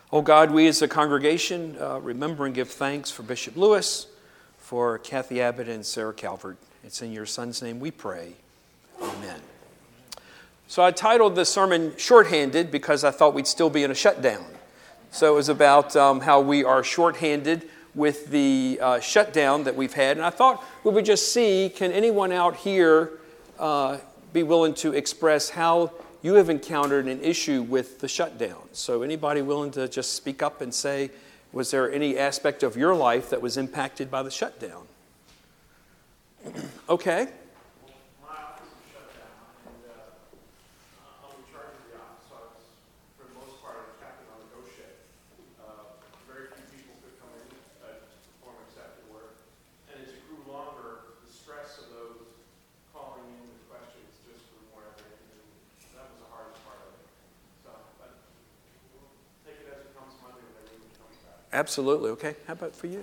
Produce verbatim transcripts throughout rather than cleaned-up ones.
Oh God, we as a congregation uh, remember and give thanks for Bishop Lewis, for Kathy Abbott and Sarah Calvert. It's in your son's name we pray. Amen. So I titled the sermon Shorthanded because I thought we'd still be in a shutdown. So it was about um, how we are shorthanded with the uh, shutdown that we've had. And I thought we would just see, can anyone out here uh, be willing to express how you have encountered an issue with the shutdown? So anybody willing to just speak up and say, was there any aspect of your life that was impacted by the shutdown? Okay. My office is shut down, and uh, I'm in charge of the office, so I was, for the most part, a captain on the go ship. Uh, very few people could come in uh, to perform accepted work. And as it grew longer, the stress of those calling in with questions just grew more evident, and that was the hardest part of it. So, but we'll take it as it comes Monday when everything comes back. Absolutely. Okay. How about for you?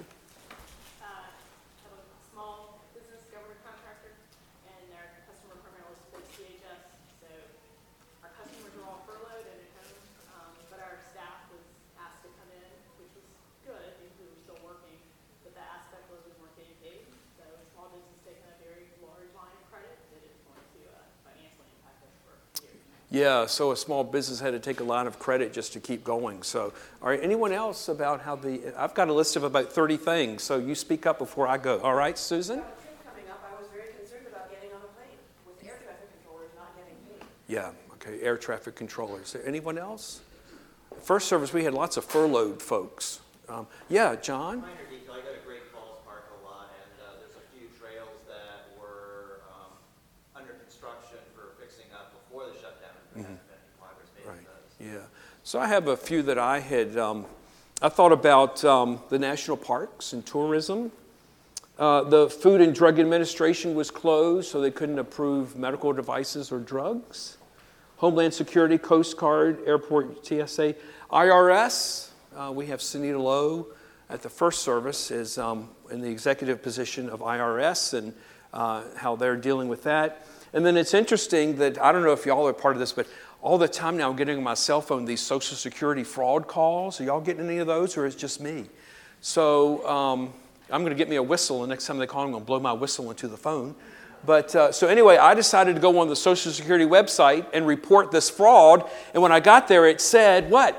Yeah, so a small business had to take a lot of credit just to keep going. So, all right, anyone else about how the, I've got a list of about thirty things, so you speak up before I go. All right, Susan? About the trip coming up, I was very concerned about getting on a plane with air traffic controllers not getting paid. Yeah, okay, air traffic controllers. Anyone else? First service, we had lots of furloughed folks. Um, yeah, John? Minor detail, I go to Great Falls Park a lot, and uh, there's a few trails that were um, under construction for fixing up before the shutdown. Mm-hmm. Right. Yeah. So I have a few that I had. Um, I thought about um, the national parks and tourism. Uh, the Food and Drug Administration was closed, so they couldn't approve medical devices or drugs. Homeland Security, Coast Guard, Airport, T S A, I R S. Uh, we have Sunita Lowe at the first service is um, in the executive position of I R S and uh, how they're dealing with that. And then it's interesting that, I don't know if y'all are part of this, but all the time now I'm getting on my cell phone these Social Security fraud calls. Are y'all getting any of those, or is it just me? So um, I'm going to get me a whistle, and next time they call, I'm going to blow my whistle into the phone. But uh, so anyway, I decided to go on the Social Security website and report this fraud. And when I got there, it said, what?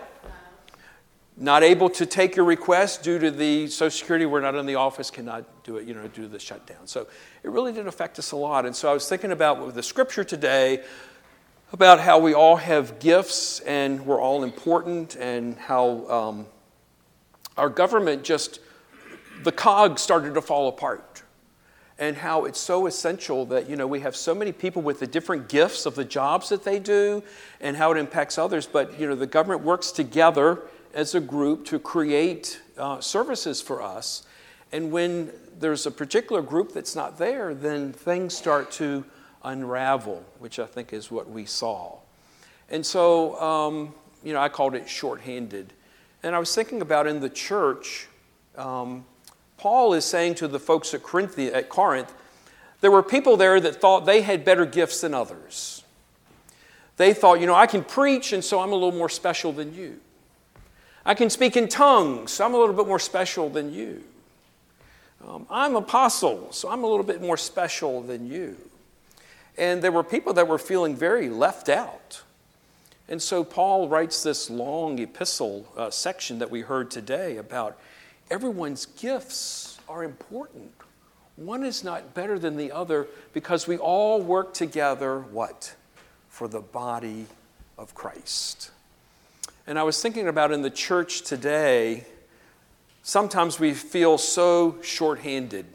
Not able to take your request due to the Social Security, we're not in the office, cannot do it, you know, due to the shutdown. So it really did affect us a lot. And so I was thinking about with the scripture today, about how we all have gifts and we're all important, and how um, our government just, the cogs started to fall apart. And how it's so essential that, you know, we have so many people with the different gifts of the jobs that they do and how it impacts others. But, you know, the government works together as a group to create uh, services for us. And when there's a particular group that's not there, then things start to unravel, which I think is what we saw. And so, um, you know, I called it shorthanded. And I was thinking about in the church, um, Paul is saying to the folks at Corinth, at Corinth, there were people there that thought they had better gifts than others. They thought, you know, I can preach, and so I'm a little more special than you. I can speak in tongues, so I'm a little bit more special than you. Um, I'm apostle, so I'm a little bit more special than you. And there were people that were feeling very left out. And so Paul writes this long epistle uh, section that we heard today about everyone's gifts are important. One is not better than the other because we all work together, what? For the body of Christ. And I was thinking about in the church today, sometimes we feel so shorthanded.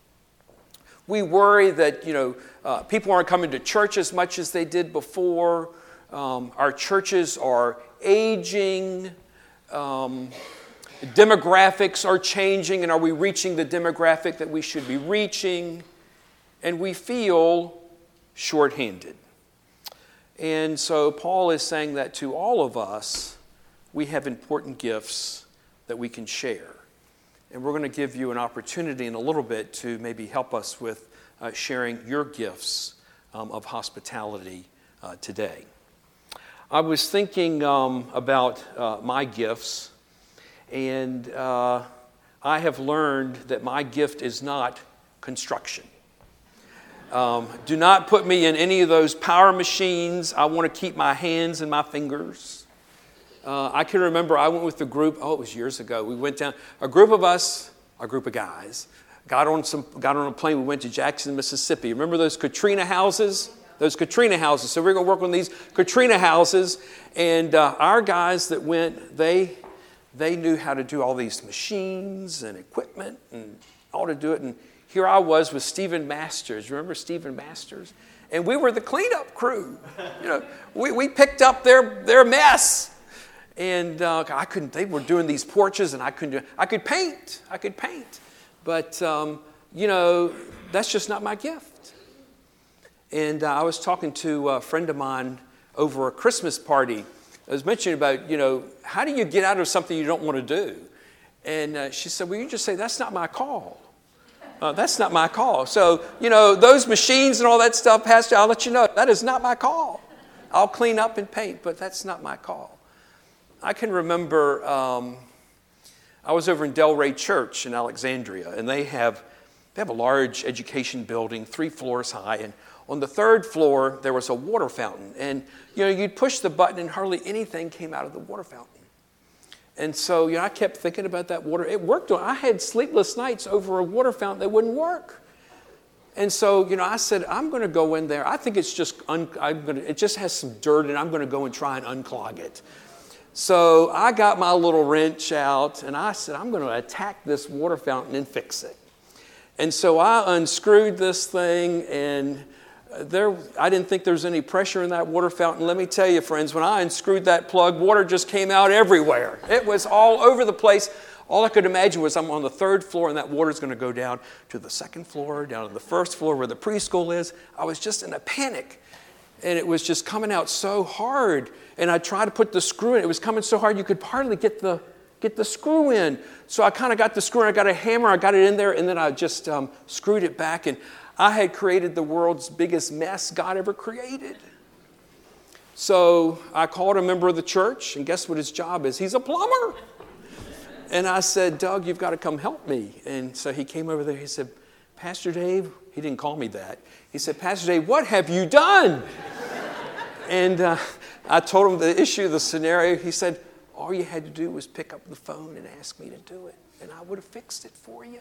We worry that, you know, uh, people aren't coming to church as much as they did before. Um, our churches are aging. Um, demographics are changing, and are we reaching the demographic that we should be reaching? And we feel shorthanded. And so Paul is saying that to all of us, we have important gifts that we can share. And we're going to give you an opportunity in a little bit to maybe help us with uh, sharing your gifts um, of hospitality uh, today. I was thinking um, about uh, my gifts, And uh, I have learned that my gift is not construction. Um, do not put me in any of those power machines. I want to keep my hands and my fingers. Uh, I can remember I went with the group, oh, it was years ago. We went down, a group of us, a group of guys, got on some, got on a plane. We went to Jackson, Mississippi. Remember those Katrina houses? Those Katrina houses. So we we're going to work on these Katrina houses. And uh, our guys that went, they, they knew how to do all these machines and equipment and all to do it. And here I was with Stephen Masters. Remember Stephen Masters? And we were the cleanup crew. You know, we, we picked up their, their mess. And uh, I couldn't, they were doing these porches and I couldn't do, I could paint. I could paint. But, um, you know, that's just not my gift. And uh, I was talking to a friend of mine over a Christmas party. I was mentioning about, you know, how do you get out of something you don't want to do? And uh, she said, well, you just say, that's not my call. Uh, that's not my call. So, you know, those machines and all that stuff, Pastor, I'll let you know, that is not my call. I'll clean up and paint, but that's not my call. I can remember um, I was over in Delray Church in Alexandria, and they have they have a large education building, three floors high, and on the third floor there was a water fountain. And you know, you'd push the button, and hardly anything came out of the water fountain. And so, you know, I kept thinking about that water. It worked. I had sleepless nights over a water fountain that wouldn't work. And so, you know, I said, I'm going to go in there. I think it's just, un- I'm going to, it just has some dirt, and I'm going to go and try and unclog it. So I got my little wrench out, and I said, I'm going to attack this water fountain and fix it. And so I unscrewed this thing, and there, I didn't think there was any pressure in that water fountain. Let me tell you, friends, when I unscrewed that plug, water just came out everywhere. It was all over the place. All I could imagine was I'm on the third floor, and that water's going to go down to the second floor, down to the first floor where the preschool is. I was just in a panic, and it was just coming out so hard. And I tried to put the screw in. It was coming so hard you could hardly get the get the screw in. So I kind of got the screw in. I got a hammer. I got it in there, and then I just um, screwed it back. And I had created the world's biggest mess God ever created. So I called a member of the church, and guess what his job is? He's a plumber. And I said, Doug, you've got to come help me. And so he came over there. He said, Pastor Dave, he didn't call me that. He said, Pastor Dave, what have you done? And uh, I told him the issue, the scenario. He said, all you had to do was pick up the phone and ask me to do it, and I would have fixed it for you.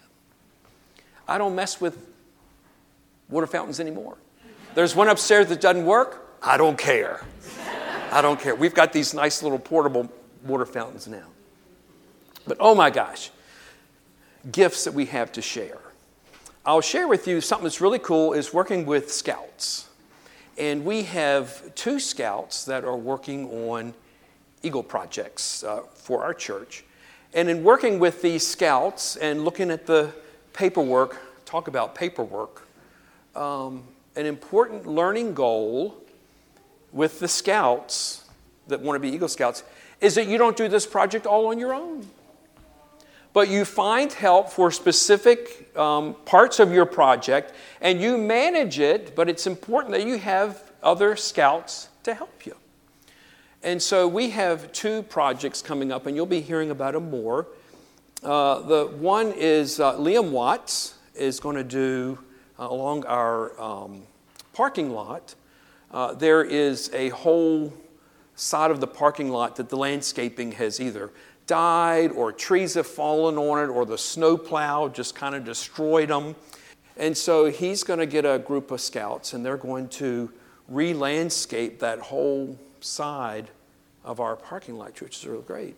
I don't mess with water fountains anymore. There's one upstairs that doesn't work. I don't care. I don't care. We've got these nice little portable water fountains now. But oh my gosh, gifts that we have to share. I'll share with you something that's really cool is working with scouts. And we have two scouts that are working on Eagle projects uh, for our church. And in working with these scouts and looking at the paperwork, talk about paperwork, um, an important learning goal with the scouts that want to be Eagle Scouts is that you don't do this project all on your own. But you find help for specific um, parts of your project, and you manage it, but it's important that you have other scouts to help you. And so we have two projects coming up, and you'll be hearing about them more. Uh, the one is uh, Liam Watts is going to do uh, along our um, parking lot. Uh, there is a whole side of the parking lot that the landscaping has either died or trees have fallen on it or the snowplow just kind of destroyed them. And so he's going to get a group of scouts, and they're going to re-landscape that whole side of our parking lot, which is really great.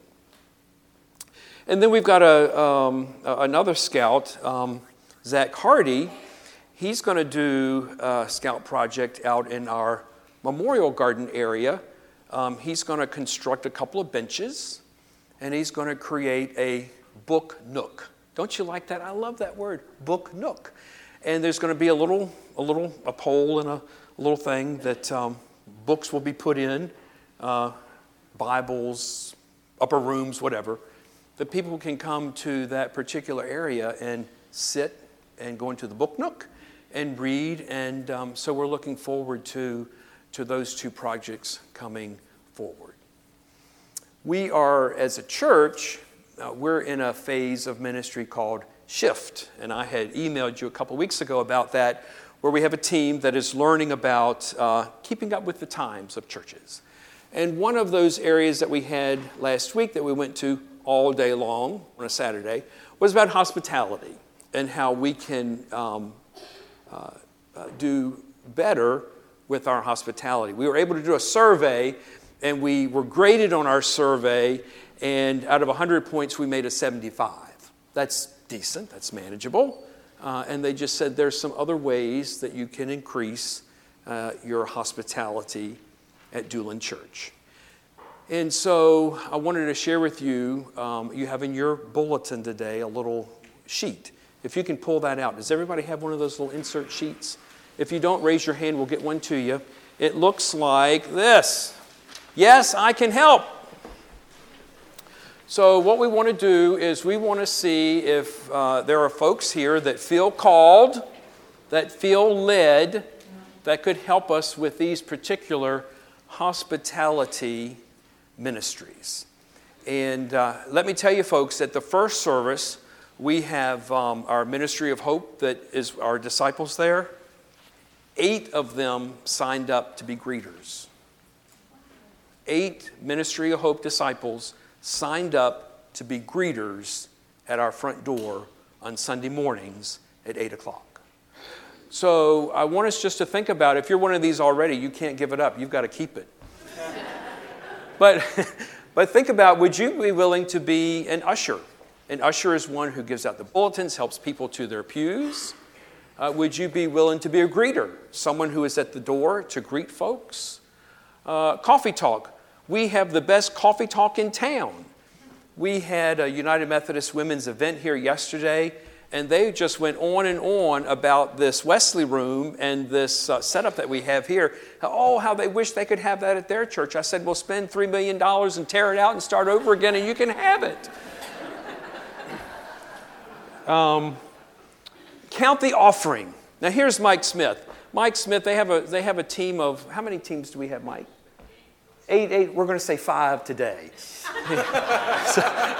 And then we've got a um, another scout, um, Zach Hardy. He's going to do a scout project out in our Memorial Garden area. Um, he's going to construct a couple of benches, and he's going to create a book nook. Don't you like that? I love that word, book nook. And there's going to be a little, a little, a pole and a little thing that um, books will be put in, uh, Bibles, upper rooms, whatever. That people can come to that particular area and sit and go into the book nook and read. And um, so we're looking forward to, to those two projects coming forward. We are, as a church, uh, we're in a phase of ministry called Shift. And I had emailed you a couple weeks ago about that, where we have a team that is learning about uh, keeping up with the times of churches. And one of those areas that we had last week that we went to all day long on a Saturday was about hospitality and how we can um, uh, uh, do better with our hospitality. We were able to do a survey, and we were graded on our survey, and out of one hundred points, we made a seventy-five. That's decent, that's manageable. Uh, and they just said there's some other ways that you can increase uh, your hospitality at Doolin Church. And so I wanted to share with you, um, you have in your bulletin today a little sheet. If you can pull that out. Does everybody have one of those little insert sheets? If you don't, raise your hand, we'll get one to you. It looks like this. Yes, I can help. So what we want to do is we want to see if uh, there are folks here that feel called, that feel led, that could help us with these particular hospitality ministries. And uh, let me tell you folks, at the first service, we have um, our Ministry of Hope that is our disciples there. Eight of them signed up to be greeters. Eight Ministry of Hope disciples signed up to be greeters at our front door on Sunday mornings at eight o'clock. So I want us just to think about, if you're one of these already, you can't give it up. You've got to keep it. but, but think about, would you be willing to be an usher? An usher is one who gives out the bulletins, helps people to their pews. Uh, would you be willing to be a greeter? Someone who is at the door to greet folks? Uh, coffee talk. We have the best coffee talk in town. We had a United Methodist Women's event here yesterday, and they just went on and on about this Wesley room and this uh, setup that we have here. Oh, how they wish they could have that at their church. I said, well, spend three million dollars and tear it out and start over again, and you can have it. um, count the offering. Now, here's Mike Smith. Mike Smith, they have a they have a team of, how many teams do we have, Mike? Eight, eight, we're going to say five today. so,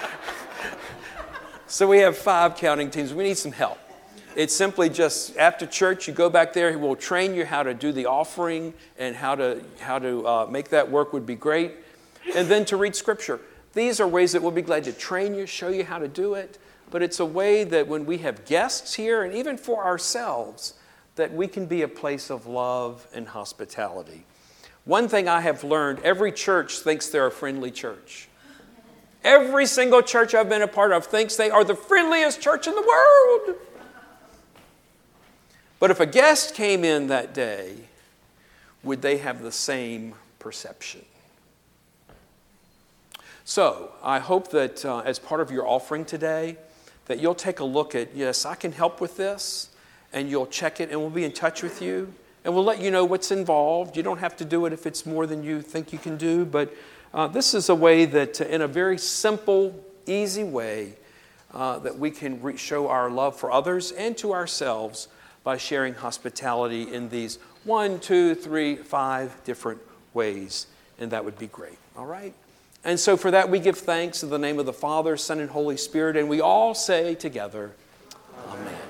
so we have five counting teams. We need some help. It's simply just after church, you go back there. He will train you how to do the offering and how to how to uh, make that work would be great. And then to read Scripture. These are ways that we'll be glad to train you, show you how to do it. But it's a way that when we have guests here, and even for ourselves, that we can be a place of love and hospitality. One thing I have learned, every church thinks they're a friendly church. Every single church I've been a part of thinks they are the friendliest church in the world. But if a guest came in that day, would they have the same perception? So I hope that uh, as part of your offering today, that you'll take a look at, yes, I can help with this, and you'll check it, and we'll be in touch with you. And we'll let you know what's involved. You don't have to do it if it's more than you think you can do. But uh, this is a way that, uh, in a very simple, easy way, uh, that we can re- show our love for others and to ourselves by sharing hospitality in these one, two, three, five different ways. And that would be great. All right? And so for that, we give thanks in the name of the Father, Son, and Holy Spirit. And we all say together, Amen. Amen.